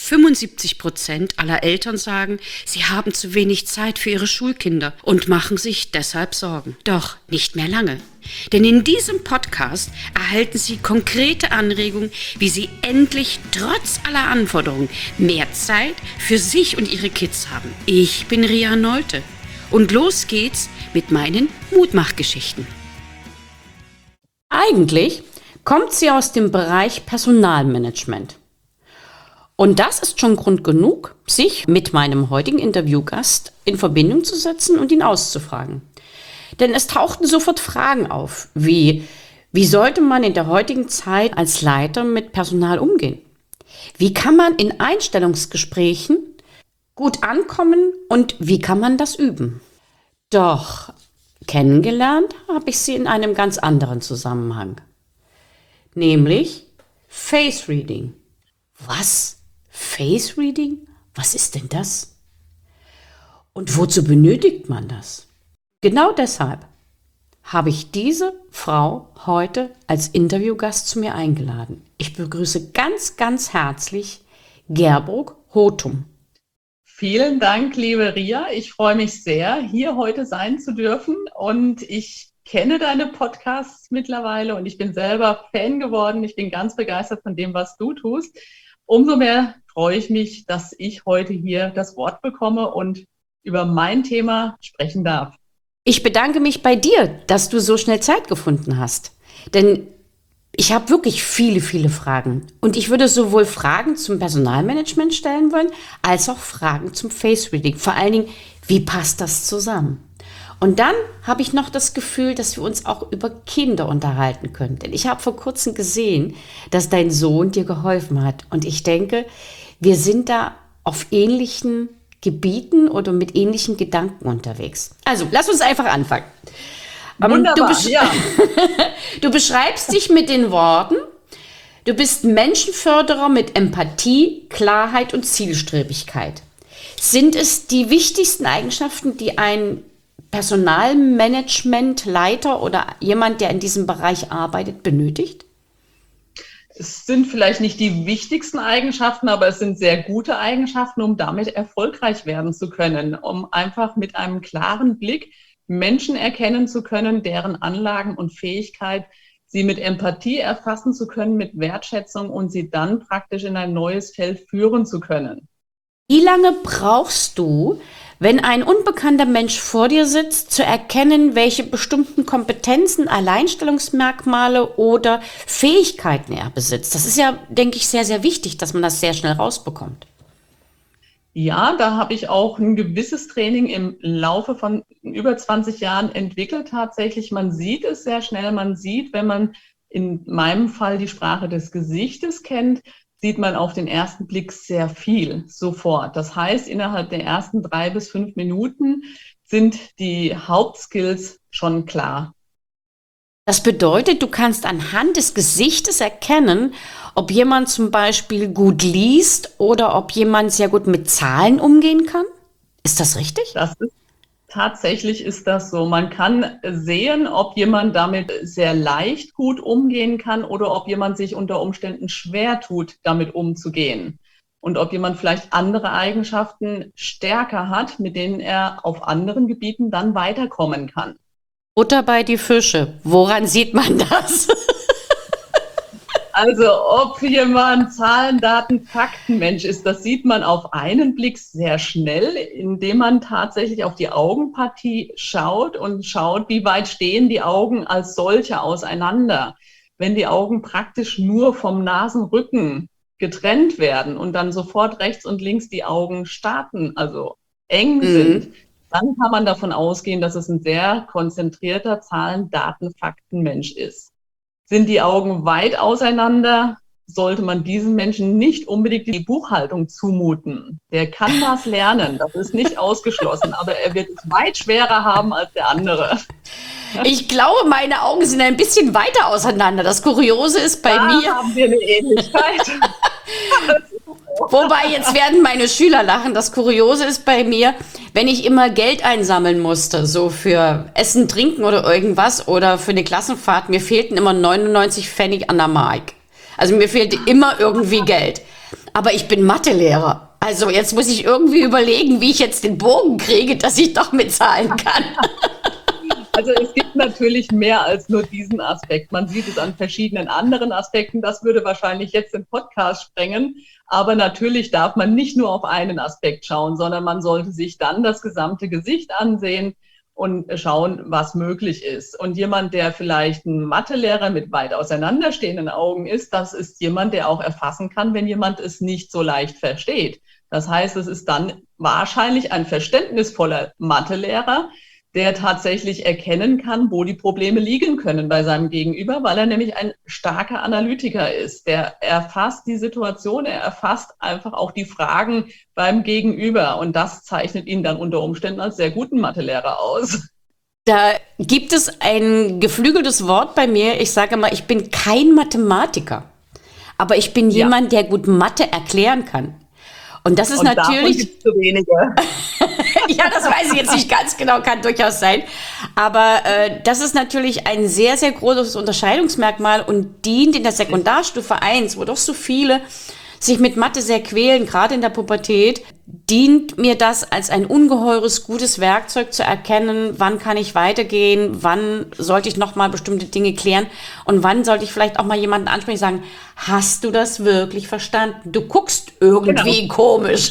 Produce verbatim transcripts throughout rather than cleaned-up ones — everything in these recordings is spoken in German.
fünfundsiebzig Prozent aller Eltern sagen, sie haben zu wenig Zeit für ihre Schulkinder und machen sich deshalb Sorgen. Doch nicht mehr lange. Denn in diesem Podcast erhalten Sie konkrete Anregungen, wie Sie endlich trotz aller Anforderungen mehr Zeit für sich und Ihre Kids haben. Ich bin Ria Nolte und los geht's mit meinen Mutmachgeschichten. Eigentlich kommt sie aus dem Bereich Personalmanagement. Und das ist schon Grund genug, sich mit meinem heutigen Interviewgast in Verbindung zu setzen und ihn auszufragen. Denn es tauchten sofort Fragen auf, wie, wie sollte man in der heutigen Zeit als Leiter mit Personal umgehen? Wie kann man in Einstellungsgesprächen gut ankommen und wie kann man das üben? Doch kennengelernt habe ich sie in einem ganz anderen Zusammenhang, nämlich Face Reading. Was? Face Reading? Was ist denn das? Und wozu benötigt man das? Genau deshalb habe ich diese Frau heute als Interviewgast zu mir eingeladen. Ich begrüße ganz, ganz herzlich Gerburg Hotum. Vielen Dank, liebe Ria. Ich freue mich sehr, hier heute sein zu dürfen. Und ich kenne deine Podcasts mittlerweile und ich bin selber Fan geworden. Ich bin ganz begeistert von dem, was du tust. Umso mehr freue ich mich, dass ich heute hier das Wort bekomme und über mein Thema sprechen darf. Ich bedanke mich bei dir, dass du so schnell Zeit gefunden hast. Denn ich habe wirklich viele, viele Fragen. Und ich würde sowohl Fragen zum Personalmanagement stellen wollen, als auch Fragen zum Face Reading. Vor allen Dingen, wie passt das zusammen? Und dann habe ich noch das Gefühl, dass wir uns auch über Kinder unterhalten können. Denn ich habe vor kurzem gesehen, dass dein Sohn dir geholfen hat. Und ich denke, wir sind da auf ähnlichen Gebieten oder mit ähnlichen Gedanken unterwegs. Also, lass uns einfach anfangen. Wunderbar, du, besch- ja. du beschreibst dich mit den Worten, du bist Menschenförderer mit Empathie, Klarheit und Zielstrebigkeit. Sind es die wichtigsten Eigenschaften, die ein Personalmanagementleiter oder jemand, der in diesem Bereich arbeitet, benötigt? Es sind vielleicht nicht die wichtigsten Eigenschaften, aber es sind sehr gute Eigenschaften, um damit erfolgreich werden zu können, um einfach mit einem klaren Blick Menschen erkennen zu können, deren Anlagen und Fähigkeit, sie mit Empathie erfassen zu können, mit Wertschätzung und sie dann praktisch in ein neues Feld führen zu können. Wie lange brauchst du, wenn ein unbekannter Mensch vor dir sitzt, zu erkennen, welche bestimmten Kompetenzen, Alleinstellungsmerkmale oder Fähigkeiten er besitzt? Das ist ja, denke ich, sehr, sehr wichtig, dass man das sehr schnell rausbekommt. Ja, da habe ich auch ein gewisses Training im Laufe von über zwanzig Jahren entwickelt. Tatsächlich, man sieht es sehr schnell. Man sieht, wenn man in meinem Fall die Sprache des Gesichtes kennt, sieht man auf den ersten Blick sehr viel sofort. Das heißt, innerhalb der ersten drei bis fünf Minuten sind die Hauptskills schon klar. Das bedeutet, du kannst anhand des Gesichtes erkennen, ob jemand zum Beispiel gut liest oder ob jemand sehr gut mit Zahlen umgehen kann. Ist das richtig? Das ist Tatsächlich ist das so. Man kann sehen, ob jemand damit sehr leicht gut umgehen kann oder ob jemand sich unter Umständen schwer tut, damit umzugehen. Und ob jemand vielleicht andere Eigenschaften stärker hat, mit denen er auf anderen Gebieten dann weiterkommen kann. Butter bei die Fische. Woran sieht man das? Also ob jemand Zahlen, Daten, Faktenmensch ist, das sieht man auf einen Blick sehr schnell, indem man tatsächlich auf die Augenpartie schaut und schaut, wie weit stehen die Augen als solche auseinander. Wenn die Augen praktisch nur vom Nasenrücken getrennt werden und dann sofort rechts und links die Augen starten, also eng Mhm. sind, dann kann man davon ausgehen, dass es ein sehr konzentrierter Zahlen-, Daten-, Faktenmensch ist. Sind die Augen weit auseinander, sollte man diesen Menschen nicht unbedingt die Buchhaltung zumuten. Der kann das lernen, das ist nicht ausgeschlossen, aber er wird es weit schwerer haben als der andere. Ich glaube, meine Augen sind ein bisschen weiter auseinander. Das Kuriose ist bei Da mir, haben wir eine Ähnlichkeit. wobei jetzt werden meine Schüler lachen. Das Kuriose ist bei mir, wenn ich immer Geld einsammeln musste, so für Essen, Trinken oder irgendwas oder für eine Klassenfahrt, mir fehlten immer neunundneunzig Pfennig an der Mark. Also mir fehlte immer irgendwie Geld. Aber ich bin Mathelehrer. Also jetzt muss ich irgendwie überlegen, wie ich jetzt den Bogen kriege, dass ich doch mit Zahlen kann. Also es gibt natürlich mehr als nur diesen Aspekt. Man sieht es an verschiedenen anderen Aspekten. Das würde wahrscheinlich jetzt den Podcast sprengen. Aber natürlich darf man nicht nur auf einen Aspekt schauen, sondern man sollte sich dann das gesamte Gesicht ansehen und schauen, was möglich ist. Und jemand, der vielleicht ein Mathelehrer mit weit auseinanderstehenden Augen ist, das ist jemand, der auch erfassen kann, wenn jemand es nicht so leicht versteht. Das heißt, es ist dann wahrscheinlich ein verständnisvoller Mathelehrer, der tatsächlich erkennen kann, wo die Probleme liegen können bei seinem Gegenüber, weil er nämlich ein starker Analytiker ist. Der erfasst die Situation, er erfasst einfach auch die Fragen beim Gegenüber und das zeichnet ihn dann unter Umständen als sehr guten Mathelehrer aus. Da gibt es ein geflügeltes Wort bei mir. Ich sage mal, ich bin kein Mathematiker, aber ich bin Ja. jemand, der gut Mathe erklären kann. Und das ist Und davon natürlich, gibt's zu wenige. ja, das weiß ich jetzt nicht ganz genau, kann durchaus sein. Aber äh, das ist natürlich ein sehr, sehr großes Unterscheidungsmerkmal und dient in der Sekundarstufe eins, wo doch so viele sich mit Mathe sehr quälen, gerade in der Pubertät, dient mir das als ein ungeheures gutes Werkzeug zu erkennen, wann kann ich weitergehen, wann sollte ich nochmal bestimmte Dinge klären und wann sollte ich vielleicht auch mal jemanden ansprechen und sagen, hast du das wirklich verstanden? Du guckst irgendwie Genau. komisch.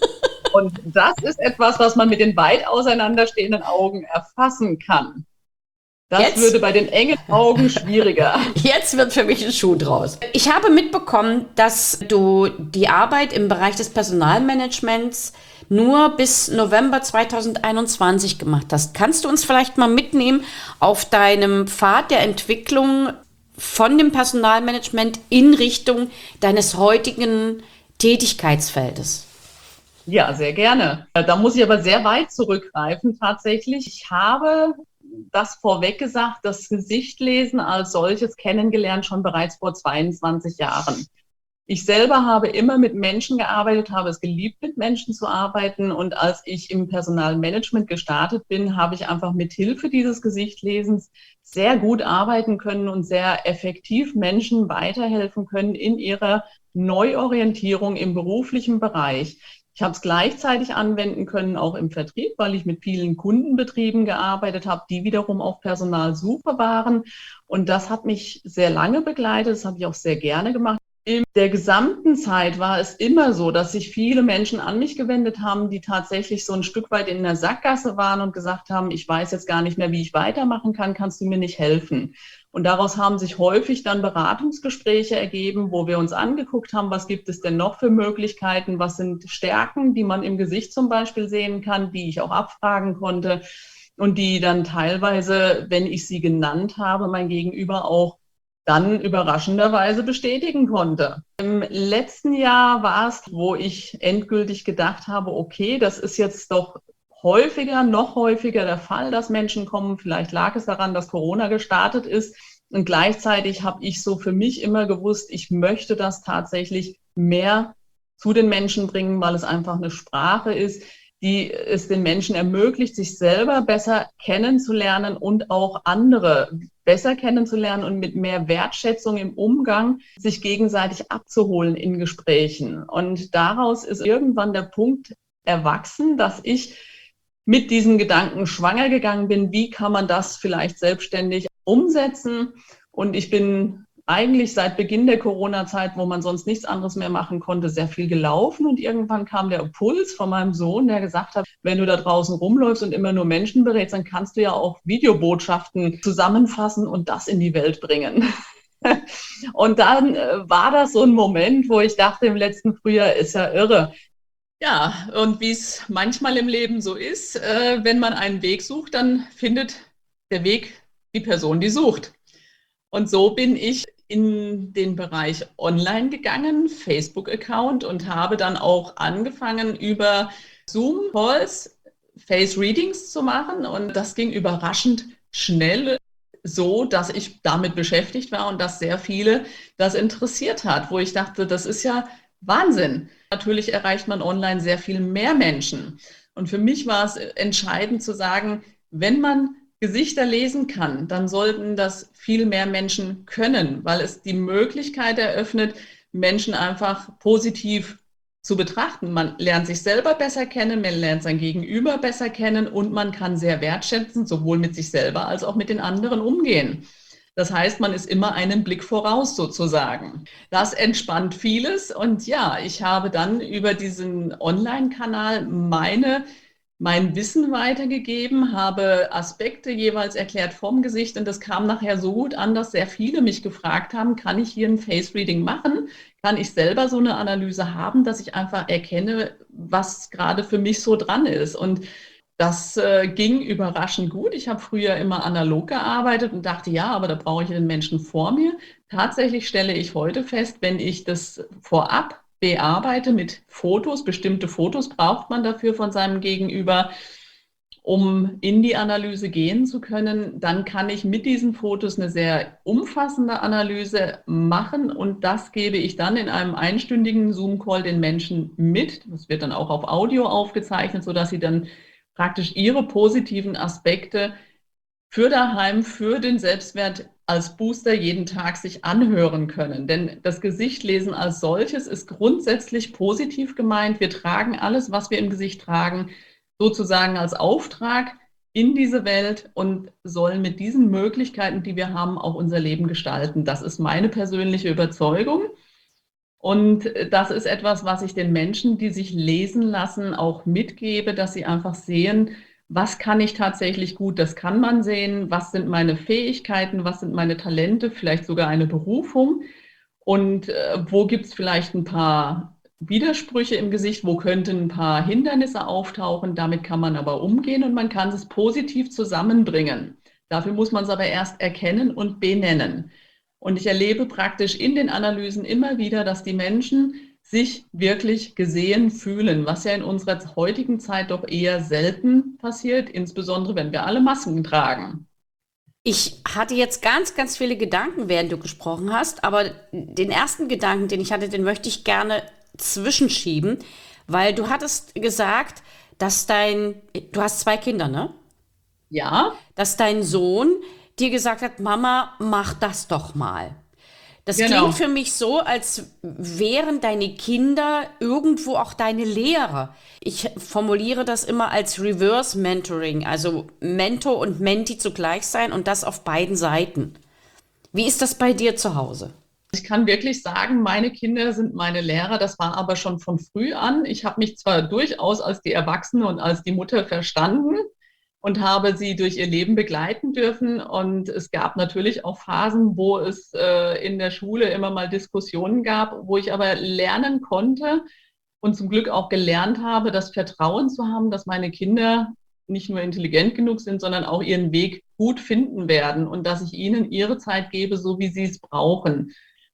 Und das ist etwas, was man mit den weit auseinanderstehenden Augen erfassen kann. Das Jetzt? würde bei den engen Augen schwieriger. Jetzt wird für mich ein Schuh draus. Ich habe mitbekommen, dass du die Arbeit im Bereich des Personalmanagements nur bis November zweitausendeinundzwanzig gemacht hast. Kannst du uns vielleicht mal mitnehmen auf deinem Pfad der Entwicklung von dem Personalmanagement in Richtung deines heutigen Tätigkeitsfeldes? Ja, sehr gerne. Da muss ich aber sehr weit zurückgreifen tatsächlich. Ich habe das vorweg gesagt, das Gesichtlesen als solches kennengelernt schon bereits vor zweiundzwanzig Jahren. Ich selber habe immer mit Menschen gearbeitet, habe es geliebt, mit Menschen zu arbeiten. Und als ich im Personalmanagement gestartet bin, habe ich einfach mit Hilfe dieses Gesichtlesens sehr gut arbeiten können und sehr effektiv Menschen weiterhelfen können in ihrer Neuorientierung im beruflichen Bereich. Ich habe es gleichzeitig anwenden können, auch im Vertrieb, weil ich mit vielen Kundenbetrieben gearbeitet habe, die wiederum auf Personalsuche waren. Und das hat mich sehr lange begleitet, das habe ich auch sehr gerne gemacht. In der gesamten Zeit war es immer so, dass sich viele Menschen an mich gewendet haben, die tatsächlich so ein Stück weit in der Sackgasse waren und gesagt haben, ich weiß jetzt gar nicht mehr, wie ich weitermachen kann, kannst du mir nicht helfen? Und daraus haben sich häufig dann Beratungsgespräche ergeben, wo wir uns angeguckt haben, was gibt es denn noch für Möglichkeiten, was sind Stärken, die man im Gesicht zum Beispiel sehen kann, die ich auch abfragen konnte und die dann teilweise, wenn ich sie genannt habe, mein Gegenüber auch dann überraschenderweise bestätigen konnte. Im letzten Jahr war es, wo ich endgültig gedacht habe, okay, das ist jetzt doch häufiger, noch häufiger der Fall, dass Menschen kommen. Vielleicht lag es daran, dass Corona gestartet ist. Und gleichzeitig habe ich so für mich immer gewusst, ich möchte das tatsächlich mehr zu den Menschen bringen, weil es einfach eine Sprache ist, die es den Menschen ermöglicht, sich selber besser kennenzulernen und auch andere besser kennenzulernen und mit mehr Wertschätzung im Umgang sich gegenseitig abzuholen in Gesprächen. Und daraus ist irgendwann der Punkt erwachsen, dass ich mit diesen Gedanken schwanger gegangen bin, wie kann man das vielleicht selbstständig umsetzen. Und ich bin eigentlich seit Beginn der Corona-Zeit, wo man sonst nichts anderes mehr machen konnte, sehr viel gelaufen. Und irgendwann kam der Impuls von meinem Sohn, der gesagt hat, wenn du da draußen rumläufst und immer nur Menschen berätst, dann kannst du ja auch Videobotschaften zusammenfassen und das in die Welt bringen. Und dann war das so ein Moment, wo ich dachte, im letzten Frühjahr ist ja irre. Ja, und wie es manchmal im Leben so ist, äh, wenn man einen Weg sucht, dann findet der Weg die Person, die sucht. Und so bin ich in den Bereich Online gegangen, Facebook-Account, und habe dann auch angefangen, über Zoom-Calls Face-Readings zu machen. Und das ging überraschend schnell so, dass ich damit beschäftigt war und dass sehr viele das interessiert hat, wo ich dachte, das ist ja Wahnsinn. Natürlich erreicht man online sehr viel mehr Menschen. Und für mich war es entscheidend zu sagen, wenn man Gesichter lesen kann, dann sollten das viel mehr Menschen können, weil es die Möglichkeit eröffnet, Menschen einfach positiv zu betrachten. Man lernt sich selber besser kennen, man lernt sein Gegenüber besser kennen und man kann sehr wertschätzend sowohl mit sich selber als auch mit den anderen umgehen. Das heißt, man ist immer einen Blick voraus sozusagen. Das entspannt vieles und ja, ich habe dann über diesen Online-Kanal meine mein Wissen weitergegeben, habe Aspekte jeweils erklärt vom Gesicht und das kam nachher so gut an, dass sehr viele mich gefragt haben, kann ich hier ein Face-Reading machen? Kann ich selber so eine Analyse haben, dass ich einfach erkenne, was gerade für mich so dran ist? Und das äh, ging überraschend gut. Ich habe früher immer analog gearbeitet und dachte, ja, aber da brauche ich den Menschen vor mir. Tatsächlich stelle ich heute fest, wenn ich das vorab bearbeite mit Fotos, bestimmte Fotos braucht man dafür von seinem Gegenüber, um in die Analyse gehen zu können, dann kann ich mit diesen Fotos eine sehr umfassende Analyse machen und das gebe ich dann in einem einstündigen Zoom-Call den Menschen mit. Das wird dann auch auf Audio aufgezeichnet, sodass sie dann praktisch ihre positiven Aspekte für daheim, für den Selbstwert als Booster jeden Tag sich anhören können. Denn das Gesichtlesen als solches ist grundsätzlich positiv gemeint. Wir tragen alles, was wir im Gesicht tragen, sozusagen als Auftrag in diese Welt und sollen mit diesen Möglichkeiten, die wir haben, auch unser Leben gestalten. Das ist meine persönliche Überzeugung. Und das ist etwas, was ich den Menschen, die sich lesen lassen, auch mitgebe, dass sie einfach sehen, was kann ich tatsächlich gut, das kann man sehen, was sind meine Fähigkeiten, was sind meine Talente, vielleicht sogar eine Berufung und äh, wo gibt es vielleicht ein paar Widersprüche im Gesicht, wo könnten ein paar Hindernisse auftauchen, damit kann man aber umgehen und man kann es positiv zusammenbringen. Dafür muss man es aber erst erkennen und benennen. Und ich erlebe praktisch in den Analysen immer wieder, dass die Menschen sich wirklich gesehen fühlen, was ja in unserer heutigen Zeit doch eher selten passiert, insbesondere wenn wir alle Masken tragen. Ich hatte jetzt ganz, ganz viele Gedanken, während du gesprochen hast, aber den ersten Gedanken, den ich hatte, den möchte ich gerne zwischenschieben, weil du hattest gesagt, dass dein, du hast zwei Kinder, ne? Ja. Dass dein Sohn dir gesagt hat, Mama, mach das doch mal. Das Genau. klingt für mich so, als wären deine Kinder irgendwo auch deine Lehrer. Ich formuliere das immer als Reverse Mentoring, also Mentor und Menti zugleich sein und das auf beiden Seiten. Wie ist das bei dir zu Hause? Ich kann wirklich sagen, meine Kinder sind meine Lehrer. Das war aber schon von früh an. Ich habe mich zwar durchaus als die Erwachsene und als die Mutter verstanden und habe sie durch ihr Leben begleiten dürfen. Und es gab natürlich auch Phasen, wo es äh, in der Schule immer mal Diskussionen gab, wo ich aber lernen konnte und zum Glück auch gelernt habe, das Vertrauen zu haben, dass meine Kinder nicht nur intelligent genug sind, sondern auch ihren Weg gut finden werden und dass ich ihnen ihre Zeit gebe, so wie sie es brauchen.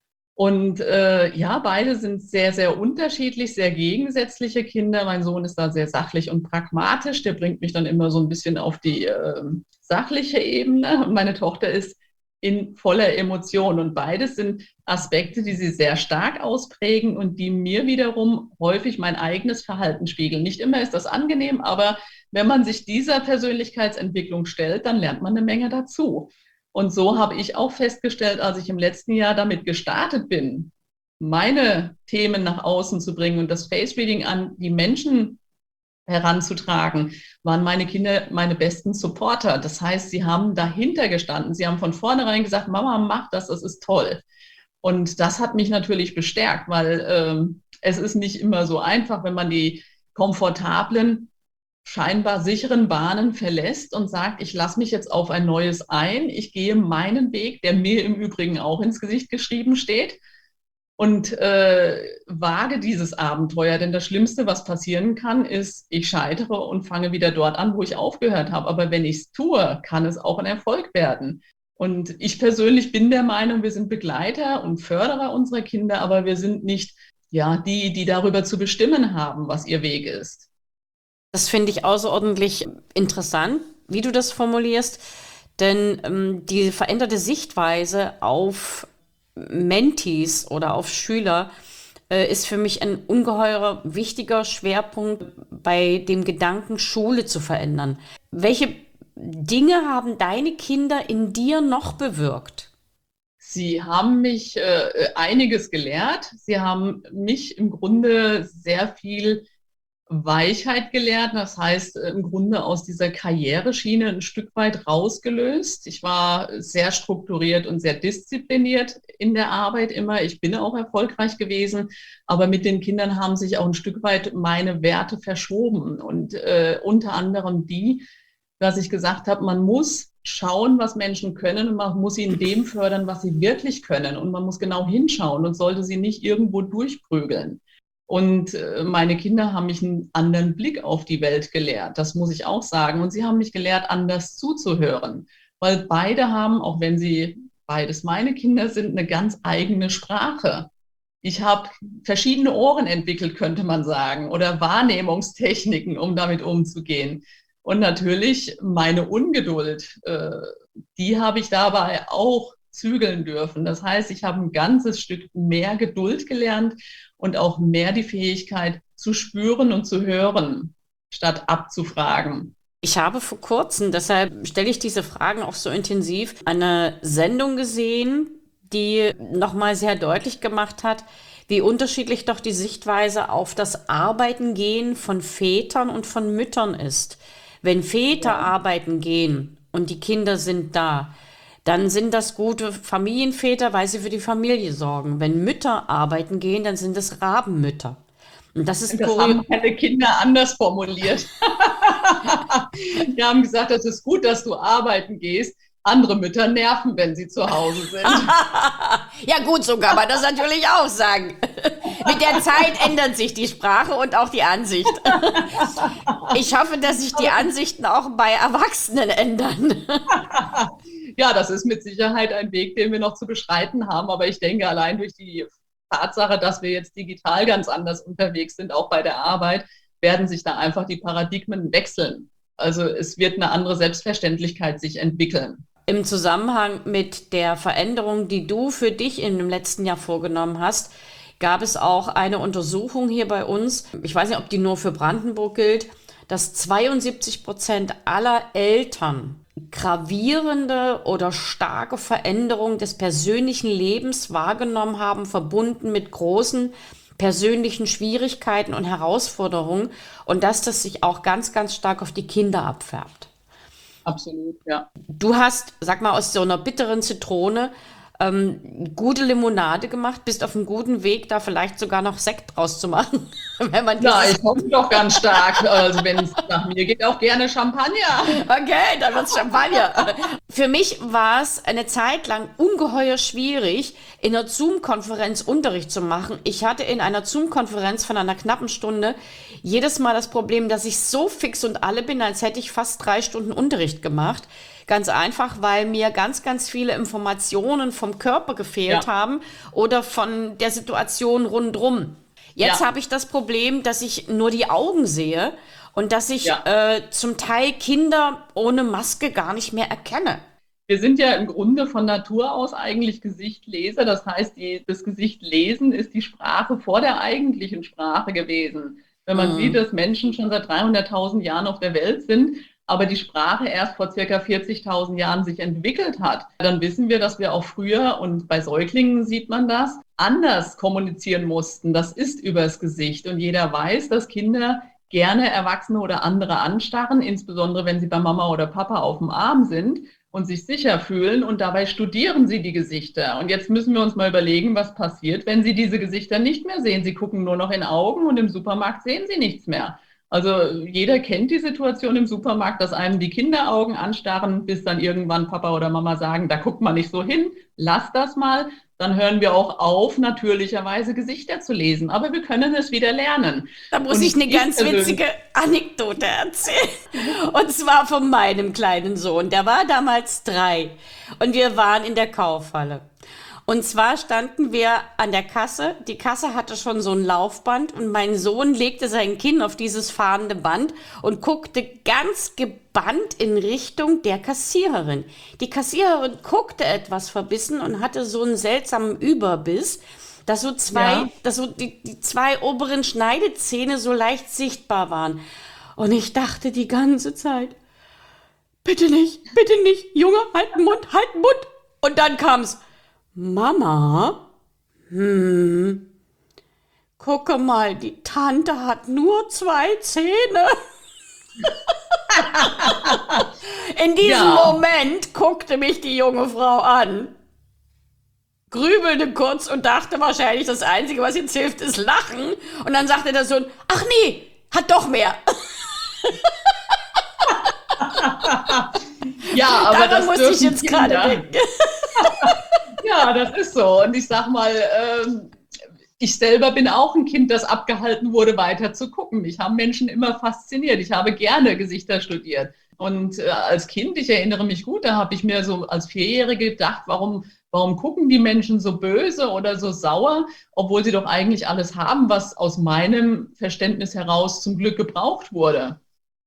Und äh, ja, beide sind sehr, sehr unterschiedlich, sehr gegensätzliche Kinder. Mein Sohn ist da sehr sachlich und pragmatisch. Der bringt mich dann immer so ein bisschen auf die äh, sachliche Ebene. Und meine Tochter ist in voller Emotion. Und beides sind Aspekte, die sie sehr stark ausprägen und die mir wiederum häufig mein eigenes Verhalten spiegeln. Nicht immer ist das angenehm, aber wenn man sich dieser Persönlichkeitsentwicklung stellt, dann lernt man eine Menge dazu. Und so habe ich auch festgestellt, als ich im letzten Jahr damit gestartet bin, meine Themen nach außen zu bringen und das Face-Reading an die Menschen heranzutragen, waren meine Kinder meine besten Supporter. Das heißt, sie haben dahinter gestanden. Sie haben von vornherein gesagt, Mama, mach das, das ist toll. Und das hat mich natürlich bestärkt, weil ähm, es ist nicht immer so einfach, wenn man die komfortablen, scheinbar sicheren Bahnen verlässt und sagt, ich lasse mich jetzt auf ein neues ein, ich gehe meinen Weg, der mir im Übrigen auch ins Gesicht geschrieben steht und äh, wage dieses Abenteuer. Denn das Schlimmste, was passieren kann, ist, ich scheitere und fange wieder dort an, wo ich aufgehört habe. Aber wenn ich es tue, kann es auch ein Erfolg werden. Und ich persönlich bin der Meinung, wir sind Begleiter und Förderer unserer Kinder, aber wir sind nicht ja, die, die darüber zu bestimmen haben, was ihr Weg ist. Das finde ich außerordentlich interessant, wie du das formulierst, denn ähm, die veränderte Sichtweise auf Mentees oder auf Schüler äh, ist für mich ein ungeheuer wichtiger Schwerpunkt bei dem Gedanken, Schule zu verändern. Welche Dinge haben deine Kinder in dir noch bewirkt? Sie haben mich äh, einiges gelehrt. Sie haben mich im Grunde sehr viel Weichheit gelehrt. Das heißt, äh, im Grunde aus dieser Karriereschiene ein Stück weit rausgelöst. Ich war sehr strukturiert und sehr diszipliniert in der Arbeit immer. Ich bin auch erfolgreich gewesen, aber mit den Kindern haben sich auch ein Stück weit meine Werte verschoben und äh, unter anderem die, dass ich gesagt habe, man muss schauen, was Menschen können und man muss sie in dem fördern, was sie wirklich können. Und man muss genau hinschauen und sollte sie nicht irgendwo durchprügeln. Und äh, meine Kinder haben mich einen anderen Blick auf die Welt gelehrt, das muss ich auch sagen. Und sie haben mich gelehrt, anders zuzuhören, weil beide haben, auch wenn sie beides meine Kinder sind, eine ganz eigene Sprache. Ich habe verschiedene Ohren entwickelt, könnte man sagen, oder Wahrnehmungstechniken, um damit umzugehen. Und natürlich meine Ungeduld, äh, die habe ich dabei auch zügeln dürfen. Das heißt, ich habe ein ganzes Stück mehr Geduld gelernt und auch mehr die Fähigkeit zu spüren und zu hören, statt abzufragen. Ich habe vor kurzem, deshalb stelle ich diese Fragen auch so intensiv, eine Sendung gesehen, die nochmal sehr deutlich gemacht hat, wie unterschiedlich doch die Sichtweise auf das Arbeiten gehen von Vätern und von Müttern ist. Wenn Väter Ja. arbeiten gehen und die Kinder sind da, dann sind das gute Familienväter, weil sie für die Familie sorgen. Wenn Mütter arbeiten gehen, dann sind es Rabenmütter. Und das ist Das kurios. haben meine Kinder anders formuliert. Die haben gesagt, das ist gut, dass du arbeiten gehst. Andere Mütter nerven, wenn sie zu Hause sind. Ja gut, so kann man das natürlich auch sagen. Mit der Zeit ändert sich die Sprache und auch die Ansicht. Ich hoffe, dass sich die Ansichten auch bei Erwachsenen ändern. Ja, das ist mit Sicherheit ein Weg, den wir noch zu beschreiten haben. Aber ich denke, allein durch die Tatsache, dass wir jetzt digital ganz anders unterwegs sind, auch bei der Arbeit, werden sich da einfach die Paradigmen wechseln. Also es wird eine andere Selbstverständlichkeit sich entwickeln. Im Zusammenhang mit der Veränderung, die du für dich in dem letzten Jahr vorgenommen hast, gab es auch eine Untersuchung hier bei uns. Ich weiß nicht, ob die nur für Brandenburg gilt, dass zweiundsiebzig Prozent aller Eltern gravierende oder starke Veränderungen des persönlichen Lebens wahrgenommen haben, verbunden mit großen persönlichen Schwierigkeiten und Herausforderungen und dass das sich auch ganz, ganz stark auf die Kinder abfärbt. Absolut, ja. Du hast, sag mal, aus so einer bitteren Zitrone ähm, gute Limonade gemacht, bist auf einem guten Weg, da vielleicht sogar noch Sekt draus zu machen. Wenn man Ja, dieses- ich hoffe doch ganz stark. Also wenn es nach mir geht, auch gerne Champagner. Okay, dann wird's Champagner. Für mich war es eine Zeit lang ungeheuer schwierig, in einer Zoom-Konferenz Unterricht zu machen. Ich hatte in einer Zoom-Konferenz von einer knappen Stunde jedes Mal das Problem, dass ich so fix und alle bin, als hätte ich fast drei Stunden Unterricht gemacht. Ganz einfach, weil mir ganz, ganz viele Informationen vom Körper gefehlt Ja. haben oder von der Situation rundrum. Jetzt Ja. habe ich das Problem, dass ich nur die Augen sehe und dass ich Ja. äh, zum Teil Kinder ohne Maske gar nicht mehr erkenne. Wir sind ja im Grunde von Natur aus eigentlich Gesichtleser. Das heißt, die, das Gesichtlesen ist die Sprache vor der eigentlichen Sprache gewesen. Wenn man Mhm. sieht, dass Menschen schon seit dreihunderttausend Jahren auf der Welt sind, aber die Sprache erst vor circa vierzigtausend Jahren sich entwickelt hat, dann wissen wir, dass wir auch früher, und bei Säuglingen sieht man das, anders kommunizieren mussten. Das ist übers Gesicht. Und jeder weiß, dass Kinder gerne Erwachsene oder andere anstarren, insbesondere wenn sie bei Mama oder Papa auf dem Arm sind und sich sicher fühlen. Und dabei studieren sie die Gesichter. Und jetzt müssen wir uns mal überlegen, was passiert, wenn sie diese Gesichter nicht mehr sehen. Sie gucken nur noch in Augen und im Supermarkt sehen sie nichts mehr. Also jeder kennt die Situation im Supermarkt, dass einem die Kinderaugen anstarren, bis dann irgendwann Papa oder Mama sagen, da guckt man nicht so hin, lass das mal. Dann hören wir auch auf, natürlicherweise Gesichter zu lesen. Aber wir können es wieder lernen. Da muss Und ich eine ich ganz persönlich- witzige Anekdote erzählen. Und zwar von meinem kleinen Sohn. Der war damals drei. Und wir waren in der Kaufhalle. Und zwar standen wir an der Kasse. Die Kasse hatte schon so ein Laufband und mein Sohn legte sein Kinn auf dieses fahrende Band und guckte ganz gebannt in Richtung der Kassiererin. Die Kassiererin guckte etwas verbissen und hatte so einen seltsamen Überbiss, dass so zwei, Ja. dass so die, die zwei oberen Schneidezähne so leicht sichtbar waren. Und ich dachte die ganze Zeit, bitte nicht, bitte nicht, Junge, halt den Mund, halt den Mund. Und dann kam's. Mama, hm, gucke mal, die Tante hat nur zwei Zähne. In diesem Ja, Moment guckte mich die junge Frau an, grübelte kurz und dachte wahrscheinlich, das Einzige, was jetzt hilft, ist Lachen. Und dann sagte der Sohn, ach nee, hat doch mehr. ja, aber Daran das musste ich dürfen jetzt gerade Kinder. denken. Ja, das ist so. Und ich sag mal, ähm, ich selber bin auch ein Kind, das abgehalten wurde, weiter zu gucken. Mich haben Menschen immer fasziniert. Ich habe gerne Gesichter studiert. Und äh, als Kind, ich erinnere mich gut, da habe ich mir so als Vierjährige gedacht, warum, warum gucken die Menschen so böse oder so sauer, obwohl sie doch eigentlich alles haben, was aus meinem Verständnis heraus zum Glück gebraucht wurde.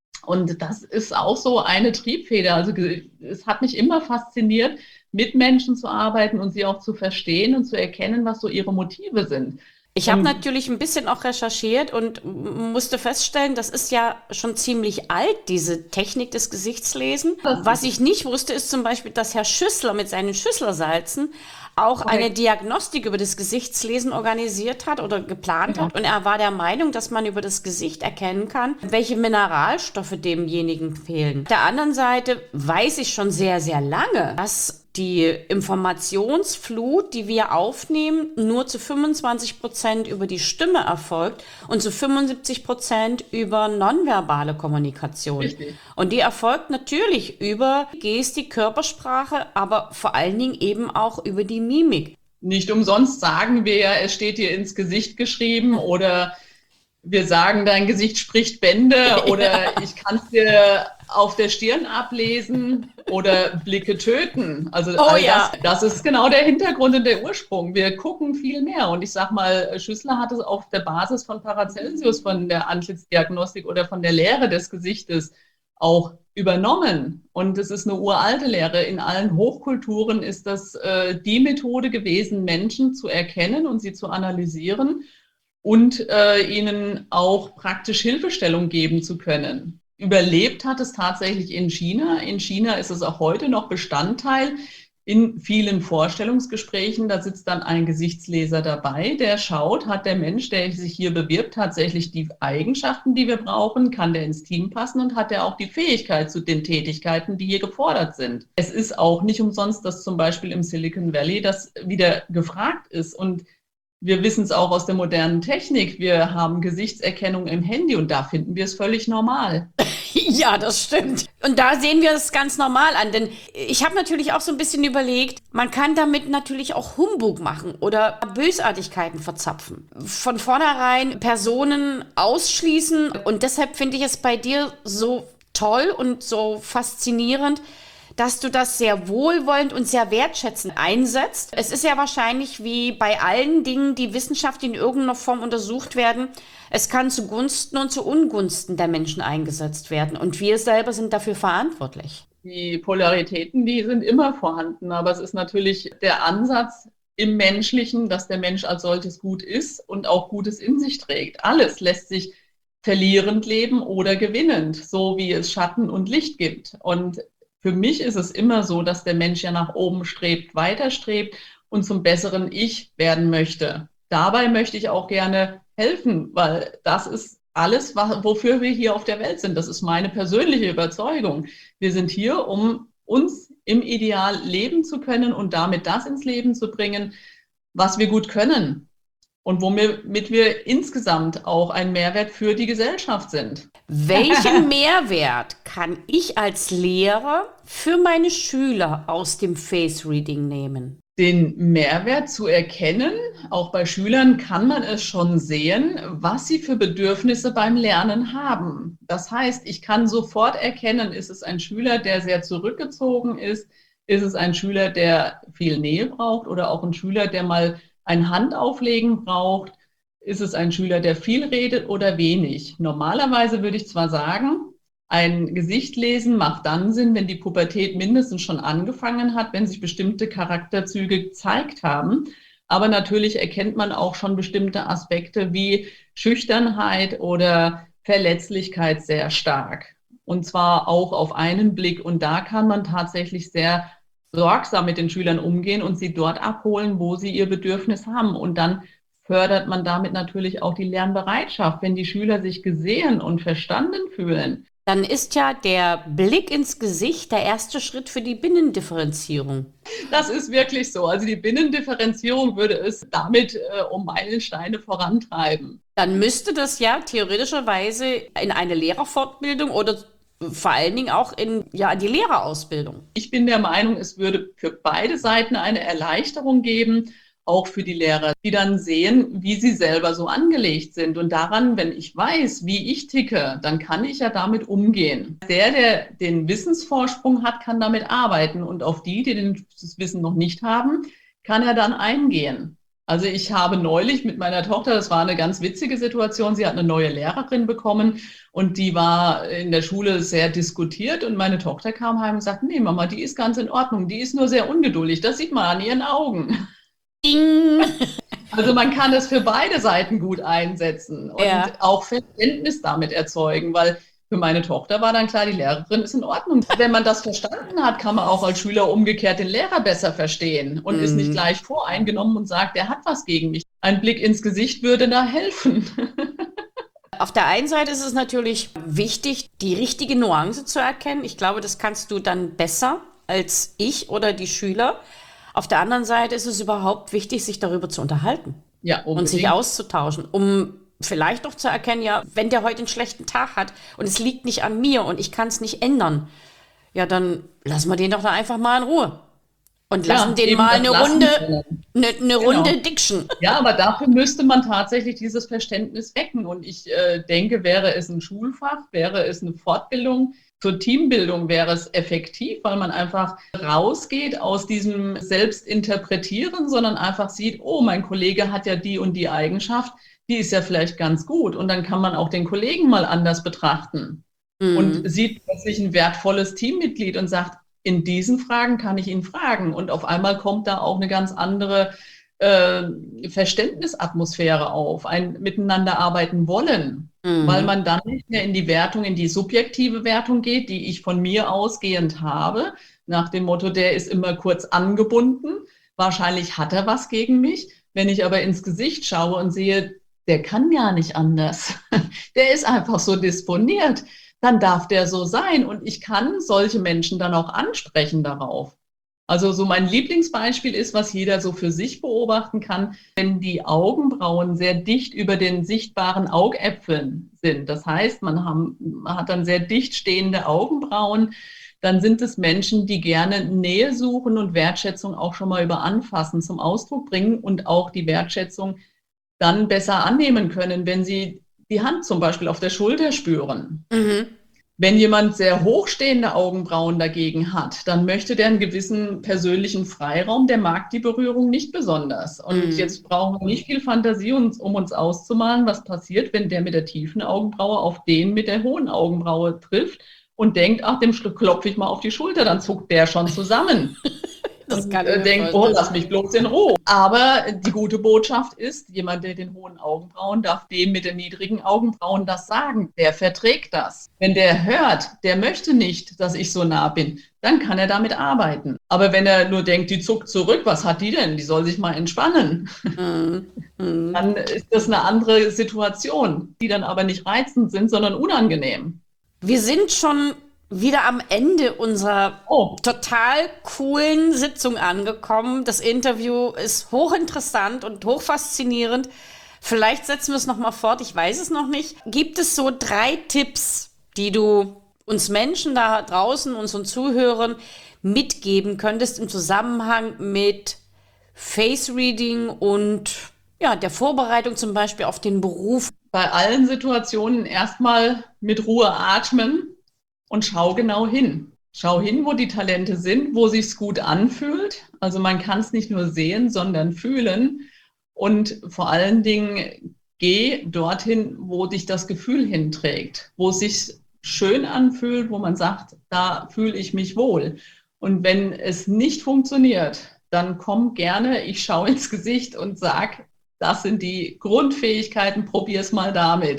Und das ist auch so eine Triebfeder. Also es hat mich immer fasziniert, mit Menschen zu arbeiten und sie auch zu verstehen und zu erkennen, was so ihre Motive sind. Ich habe Und natürlich ein bisschen auch recherchiert und musste feststellen, das ist ja schon ziemlich alt, diese Technik des Gesichtslesen. das Was ist ich nicht wusste, ist zum Beispiel, dass Herr Schüssler mit seinen Schüsslersalzen auch eine korrekt. Diagnostik über das Gesichtslesen organisiert hat oder geplant Ja. hat. Und er war der Meinung, dass man über das Gesicht erkennen kann, welche Mineralstoffe demjenigen fehlen. Auf der anderen Seite weiß ich schon sehr, sehr lange, dass die Informationsflut, die wir aufnehmen, nur zu fünfundzwanzig Prozent über die Stimme erfolgt und zu fünfundsiebzig Prozent über nonverbale Kommunikation. Richtig. Und die erfolgt natürlich über Gestik, Körpersprache, aber vor allen Dingen eben auch über die Mimik. Nicht umsonst sagen wir ja, es steht dir ins Gesicht geschrieben oder wir sagen, dein Gesicht spricht Bände oder ich kann es dir auf der Stirn ablesen oder Blicke töten. Also Oh all das, ja. das ist genau der Hintergrund und der Ursprung. Wir gucken viel mehr. Und ich sag mal, Schüssler hat es auf der Basis von Paracelsus, von der Antlitzdiagnostik oder von der Lehre des Gesichtes auch übernommen. Und es ist eine uralte Lehre. In allen Hochkulturen ist das äh, die Methode gewesen, Menschen zu erkennen und sie zu analysieren und äh, ihnen auch praktisch Hilfestellung geben zu können. Überlebt hat es tatsächlich in China. In China ist es auch heute noch Bestandteil in vielen Vorstellungsgesprächen. Da sitzt dann ein Gesichtsleser dabei, der schaut, hat der Mensch, der sich hier bewirbt, tatsächlich die Eigenschaften, die wir brauchen, kann der ins Team passen und hat er auch die Fähigkeit zu den Tätigkeiten, die hier gefordert sind. Es ist auch nicht umsonst, dass zum Beispiel im Silicon Valley das wieder gefragt ist. Und wir wissen es auch aus der modernen Technik. Wir haben Gesichtserkennung im Handy und da finden wir es völlig normal. Ja, das stimmt. Und da sehen wir es ganz normal an, denn ich habe natürlich auch so ein bisschen überlegt, man kann damit natürlich auch Humbug machen oder Bösartigkeiten verzapfen. Von vornherein Personen ausschließen und deshalb finde ich es bei dir so toll und so faszinierend, dass du das sehr wohlwollend und sehr wertschätzend einsetzt. Es ist ja wahrscheinlich wie bei allen Dingen, die Wissenschaft in irgendeiner Form untersucht werden, es kann zugunsten und zu Ungunsten der Menschen eingesetzt werden. Und wir selber sind dafür verantwortlich. Die Polaritäten, die sind immer vorhanden, aber es ist natürlich der Ansatz im Menschlichen, dass der Mensch als solches gut ist und auch Gutes in sich trägt. Alles lässt sich verlierend leben oder gewinnend, so wie es Schatten und Licht gibt. Und für mich ist es immer so, dass der Mensch ja nach oben strebt, weiter strebt und zum besseren Ich werden möchte. Dabei möchte ich auch gerne helfen, weil das ist alles, wofür wir hier auf der Welt sind. Das ist meine persönliche Überzeugung. Wir sind hier, um uns im Ideal leben zu können und damit das ins Leben zu bringen, was wir gut können und womit wir insgesamt auch ein Mehrwert für die Gesellschaft sind. Welchen Mehrwert kann ich als Lehrer für meine Schüler aus dem Face Reading nehmen? Den Mehrwert zu erkennen, auch bei Schülern kann man es schon sehen, was sie für Bedürfnisse beim Lernen haben. Das heißt, ich kann sofort erkennen, ist es ein Schüler, der sehr zurückgezogen ist, ist es ein Schüler, der viel Nähe braucht oder auch ein Schüler, der mal ein Handauflegen braucht, ist es ein Schüler, der viel redet oder wenig. Normalerweise würde ich zwar sagen, ein Gesicht lesen macht dann Sinn, wenn die Pubertät mindestens schon angefangen hat, wenn sich bestimmte Charakterzüge gezeigt haben. Aber natürlich erkennt man auch schon bestimmte Aspekte wie Schüchternheit oder Verletzlichkeit sehr stark. Und zwar auch auf einen Blick. Und da kann man tatsächlich sehr sorgsam mit den Schülern umgehen und sie dort abholen, wo sie ihr Bedürfnis haben. Und dann fördert man damit natürlich auch die Lernbereitschaft. Wenn die Schüler sich gesehen und verstanden fühlen, dann ist ja der Blick ins Gesicht der erste Schritt für die Binnendifferenzierung. Das ist wirklich so. Also die Binnendifferenzierung würde es damit äh, um Meilensteine vorantreiben. Dann müsste das ja theoretischerweise in eine Lehrerfortbildung oder vor allen Dingen auch in ja, die Lehrerausbildung. Ich bin der Meinung, es würde für beide Seiten eine Erleichterung geben, auch für die Lehrer, die dann sehen, wie sie selber so angelegt sind. Und daran, wenn ich weiß, wie ich ticke, dann kann ich ja damit umgehen. Der, der den Wissensvorsprung hat, kann damit arbeiten. Und auf die, die das Wissen noch nicht haben, kann er dann eingehen. Also ich habe neulich mit meiner Tochter, das war eine ganz witzige Situation, sie hat eine neue Lehrerin bekommen und die war in der Schule sehr diskutiert und meine Tochter kam heim und sagte, nee Mama, die ist ganz in Ordnung, die ist nur sehr ungeduldig, das sieht man an ihren Augen. Ding. Also man kann es für beide Seiten gut einsetzen und ja. auch Verständnis damit erzeugen, weil für meine Tochter war dann klar, die Lehrerin ist in Ordnung. Wenn man das verstanden hat, kann man auch als Schüler umgekehrt den Lehrer besser verstehen und mm. ist nicht gleich voreingenommen und sagt, der hat was gegen mich. Ein Blick ins Gesicht würde da helfen. Auf der einen Seite ist es natürlich wichtig, die richtige Nuance zu erkennen. Ich glaube, das kannst du dann besser als ich oder die Schüler. Auf der anderen Seite ist es überhaupt wichtig, sich darüber zu unterhalten ja, unbedingt. Und sich auszutauschen, um vielleicht doch zu erkennen, ja, wenn der heute einen schlechten Tag hat und es liegt nicht an mir und ich kann es nicht ändern, ja, dann lassen wir den doch da einfach mal in Ruhe. Und lassen ja, den mal eine Runde, eine, eine genau. Runde Diction. Ja, aber dafür müsste man tatsächlich dieses Verständnis wecken. Und ich äh, denke, wäre es ein Schulfach, wäre es eine Fortbildung, zur Teambildung wäre es effektiv, weil man einfach rausgeht aus diesem Selbstinterpretieren, sondern einfach sieht, oh, mein Kollege hat ja die und die Eigenschaft, die ist ja vielleicht ganz gut. Und dann kann man auch den Kollegen mal anders betrachten mhm. und sieht plötzlich ein wertvolles Teammitglied und sagt, in diesen Fragen kann ich ihn fragen. Und auf einmal kommt da auch eine ganz andere äh, Verständnisatmosphäre auf, ein Miteinander arbeiten wollen, mhm. weil man dann nicht mehr in die Wertung, in die subjektive Wertung geht, die ich von mir ausgehend habe, nach dem Motto, der ist immer kurz angebunden, wahrscheinlich hat er was gegen mich. Wenn ich aber ins Gesicht schaue und sehe, der kann ja nicht anders, der ist einfach so disponiert, dann darf der so sein und ich kann solche Menschen dann auch ansprechen darauf. Also so mein Lieblingsbeispiel ist, was jeder so für sich beobachten kann, wenn die Augenbrauen sehr dicht über den sichtbaren Augäpfeln sind. Das heißt, man, haben, man hat dann sehr dicht stehende Augenbrauen, dann sind es Menschen, die gerne Nähe suchen und Wertschätzung auch schon mal über Anfassen zum Ausdruck bringen und auch die Wertschätzung dann besser annehmen können, wenn sie die Hand zum Beispiel auf der Schulter spüren. Mhm. Wenn jemand sehr hochstehende Augenbrauen dagegen hat, dann möchte der einen gewissen persönlichen Freiraum, der mag die Berührung nicht besonders. Und mhm. jetzt brauchen wir nicht viel Fantasie, um uns auszumalen, was passiert, wenn der mit der tiefen Augenbraue auf den mit der hohen Augenbraue trifft und denkt, ach, dem klopfe ich mal auf die Schulter, dann zuckt der schon zusammen. Das kann ich denkt, oh, lass mich bloß in Ruhe. Aber die gute Botschaft ist, jemand, der den hohen Augenbrauen, darf dem mit den niedrigen Augenbrauen das sagen. Der verträgt das. Wenn der hört, der möchte nicht, dass ich so nah bin, dann kann er damit arbeiten. Aber wenn er nur denkt, die zuckt zurück, was hat die denn? Die soll sich mal entspannen. Mhm. Mhm. Dann ist das eine andere Situation, die dann aber nicht reizend sind, sondern unangenehm. Wir sind schon wieder am Ende unserer oh. total coolen Sitzung angekommen. Das Interview ist hochinteressant und hochfaszinierend. Vielleicht setzen wir es noch mal fort, ich weiß es noch nicht. Gibt es so drei Tipps, die du uns Menschen da draußen, unseren Zuhörern mitgeben könntest im Zusammenhang mit Face Reading und ja, der Vorbereitung zum Beispiel auf den Beruf? Bei allen Situationen erstmal mit Ruhe atmen. Und schau genau hin. Schau hin, wo die Talente sind, wo sich's gut anfühlt. Also man kann es nicht nur sehen, sondern fühlen. Und vor allen Dingen geh dorthin, wo dich das Gefühl hinträgt, wo es sich schön anfühlt, wo man sagt, da fühle ich mich wohl. Und wenn es nicht funktioniert, dann komm gerne, ich schaue ins Gesicht und sag, das sind die Grundfähigkeiten, probier's mal damit.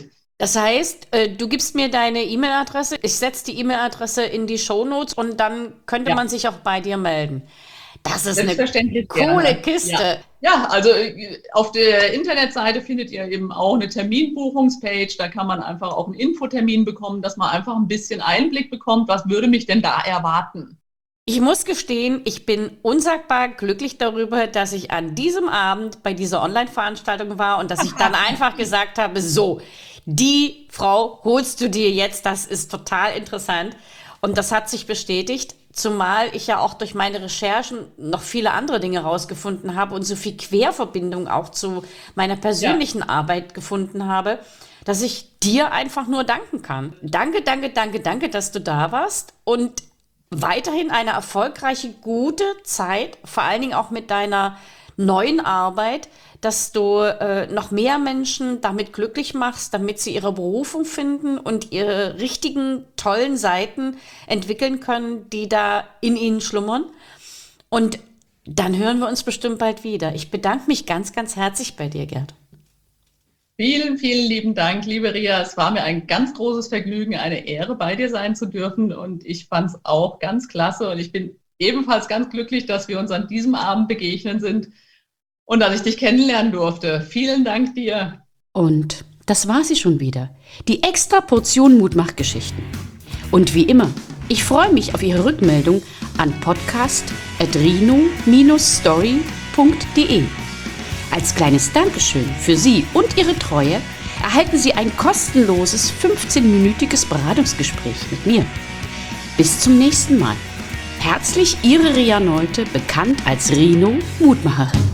Das heißt, äh, du gibst mir deine E-Mail-Adresse, ich setze die E-Mail-Adresse in die Shownotes und dann könnte Ja. man sich auch bei dir melden. Das ist eine Selbstverständlich coole gerne. Kiste. Ja. Ja, also äh, auf der Internetseite findet ihr eben auch eine Terminbuchungspage. Da kann man einfach auch einen Infotermin bekommen, dass man einfach ein bisschen Einblick bekommt, was würde mich denn da erwarten. Ich muss gestehen, ich bin unsagbar glücklich darüber, dass ich an diesem Abend bei dieser Online-Veranstaltung war und dass ich dann einfach gesagt habe, so, die Frau holst du dir jetzt, das ist total interessant. Und das hat sich bestätigt, zumal ich ja auch durch meine Recherchen noch viele andere Dinge rausgefunden habe und so viel Querverbindung auch zu meiner persönlichen ja. Arbeit gefunden habe, dass ich dir einfach nur danken kann. Danke, danke, danke, danke, dass du da warst und weiterhin eine erfolgreiche, gute Zeit, vor allen Dingen auch mit deiner neuen Arbeit, dass du äh, noch mehr Menschen damit glücklich machst, damit sie ihre Berufung finden und ihre richtigen, tollen Seiten entwickeln können, die da in ihnen schlummern. Und dann hören wir uns bestimmt bald wieder. Ich bedanke mich ganz, ganz herzlich bei dir, Gerd. Vielen, vielen lieben Dank, liebe Ria. Es war mir ein ganz großes Vergnügen, eine Ehre, bei dir sein zu dürfen. Und ich fand es auch ganz klasse. Und ich bin ebenfalls ganz glücklich, dass wir uns an diesem Abend begegnen sind und dass ich dich kennenlernen durfte. Vielen Dank dir. Und das war sie schon wieder. Die extra Portion Mutmachgeschichten. Und wie immer, ich freue mich auf Ihre Rückmeldung an podcast at rino dash story punkt de. Als kleines Dankeschön für Sie und Ihre Treue erhalten Sie ein kostenloses fünfzehnminütiges Beratungsgespräch mit mir. Bis zum nächsten Mal. Herzlich Ihre Ria Neute, bekannt als Rino Mutmacherin.